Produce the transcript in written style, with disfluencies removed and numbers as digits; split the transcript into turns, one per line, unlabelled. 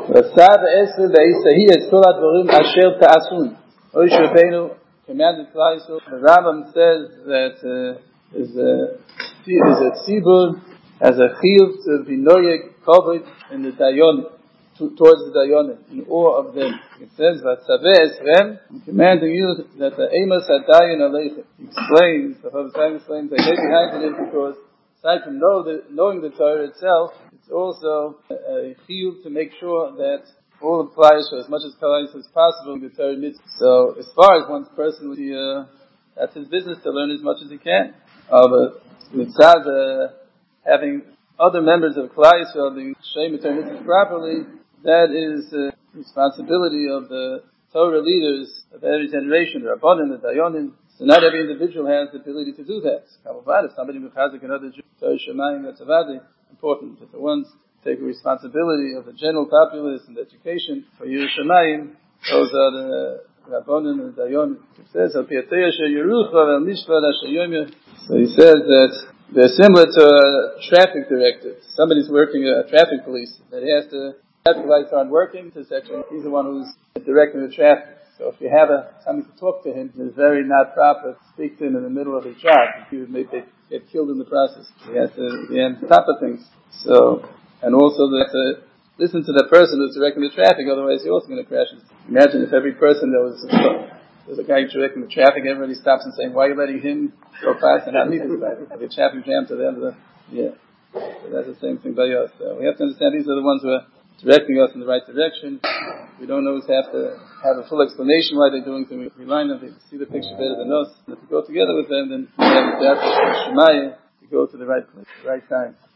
ועשה ועשר והישהי את כל הדברים אשר תעשון. Moshe Rabbeinu commanded Klal Yisrael. The Rambam says that is a tzibur as a chiyuv to be noyeg covered in the dayonim, towards the dayonim, in awe of them. It says that Tzaveh Esrem, I'm commanding you that the Amos Hadayin Aleichem. He explains, the Chofetz Chaim explains, they may behind it because aside from knowing the Torah itself, it's also a chiyuv to make sure that all applies for as much as possible in the Torah mitzvah. So, as far as one's personally, that's his business to learn as much as he can. But mitzvah, having other members of Klal Yisrael being shayim Torah mitzvah properly, that is the responsibility of the Torah leaders of every generation, the Rabbanim, the Dayanim. So not every individual has the ability to do that. If somebody mechazik another Torah Shemayim, that's important. But the ones take responsibility of the general populace and education for Yerushalayim, those are the Rabbanim and the Dayanim. It says, so he says that they're similar to a traffic directive. Somebody's working a traffic police, that he has to, traffic lights aren't working, he's the one who's directing the traffic. So if you have somebody to talk to him, it's very not proper to speak to him in the middle of his job. He would get killed in the process. He has to be on top of things. So, and also they have to listen to the person who's directing the traffic, otherwise you're also going to crash. Imagine if every person there's a guy directing the traffic, everybody stops and saying, why are you letting him go fast and not me this time? The traffic jam to the end of So that's the same thing by us. So we have to understand these are the ones who are directing us in the right direction. We don't always have to have a full explanation why they're doing things. We rely on them, they see the picture better than us. And if we go together with them, then we have the Shemaya to go to the right place, the right time.